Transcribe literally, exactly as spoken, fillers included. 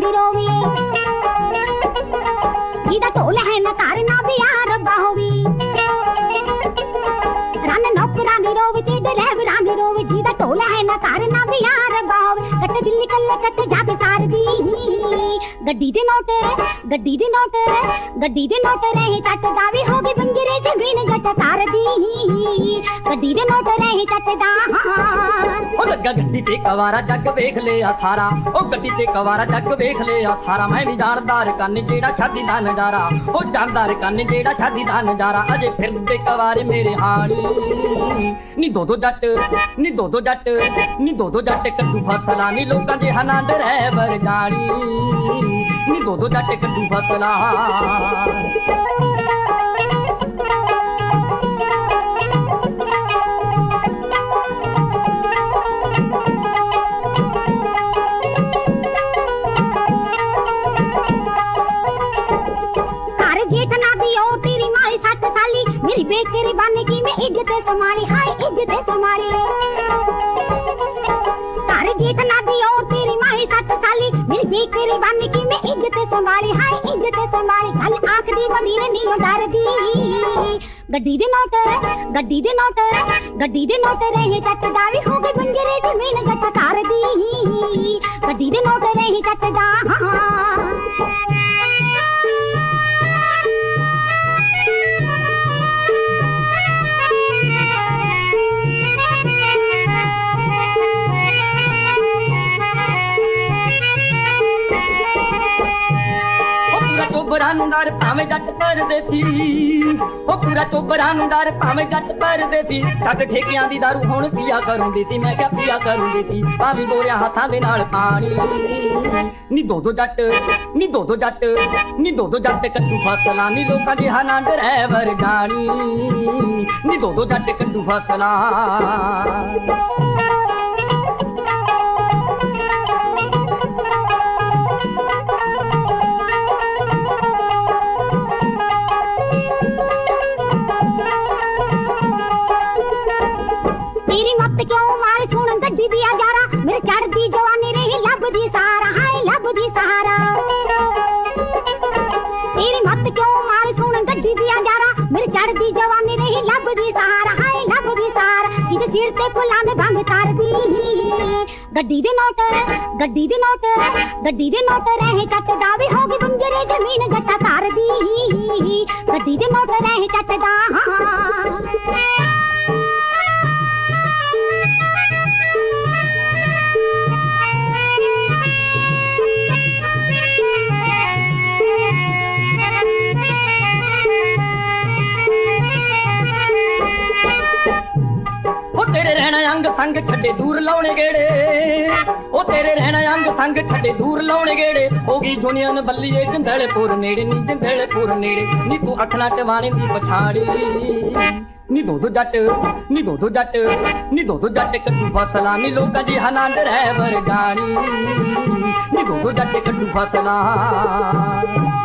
दी रोवी जिदा ढोल है न तारना भी यार बाहोवी रन नौकरां दी रोवी ते ड्राइवरां दी रोवी जिदा ढोल है न तारना भी यार बाहोवी कट दिल्ली कल्ले कट जाके सार दी गड्डी दे नोट गड्डी दे नोट गड्डी दे नोट रहे चटदा वी हो गई बंजरे जमीन जट तार दी गड्डी दे नोट रहे चटदा ओ लगा गड्डी ते कवारा जग वेख लिया सारा ओ गड्डी ते कवारा जग वेख लिया सारा मैं भी जानदार कन जेड़ा शादी दा नजारा ओ जानदार कन जेड़ा शादी दा नजारा अजे फिरदे कवारे मेरे हानी नी दो दो जट नी दो दो जट नी दो दो जट कद्दू फसला नी लोकां दे हना ड्राइवर जानी नी दो दो जट कद्दू फसला मेरी बेकरी बाने की मैं इज्जत संभाली हाय इज्जत संभाली तारे जीत ना दी और तेरी माही साथ साली मेरी बेकरी बाने की मैं इज्जत संभाली हाय इज्जत संभाली कल आंख दी बड़ी नहीं डर दी गड्डी दे नोट गड्डी दे नोट गड्डी दे नोट रहे चटदा वी हो गई बंजरे जमीन जट तार दी गड्डी दे नोट रहे चटदा चोबरानू डर भावें जट परदेसी ओ पूरा चोबरानू डर भावें जट परदेसी छड्ड ठेकियां दी दारू हुण पिया करूंदी सी मैं क्या पिया करूंदी सी भावें बोरिया हाथां दे नाल पानी नी दो दो जट नी दो दो जट नी दो दो जट कद्दू फसला नी लोकां दे हना ड्राइवर जानी नी दो दो जट कद्दू फसला क्यों मारे सुन गड्डी दिया जारा मेरे चढ़दी जवानी रही लभदी सहारा हाय लभदी सहारा तेरी मत क्यों मारे सुन गड्डी दिया जारा मेरे चढ़दी जवानी रही लभदी सहारा हाय लभदी सहारा किदे सिर ते फुलां दे भंग कर दी गड्डी दे नोट गड्डी दे नोट गड्डी दे नोट रहे चटदा वी हो गई बंजरे जमीन जट्टा तार दी गड्डी दे नोट रहे चटदा तेरे रहना अंग संग छड्डे दूर लाउणे गेड़े ओ तेरे रहना अंग संग छड्डे दूर लाउणे गेड़े हो गई दुनिया न बल्लीए जिंदड़पुर नेड़े नी जिंदड़पुर नेड़े नी तू अखना टवाणे दी पछाड़ी नी दो दो जट नी दो दो जट नी दो दो जट कद्दू फसला नी लोकां दी हना ड्राइवर जानी नी दो दो जट कद्दू फसला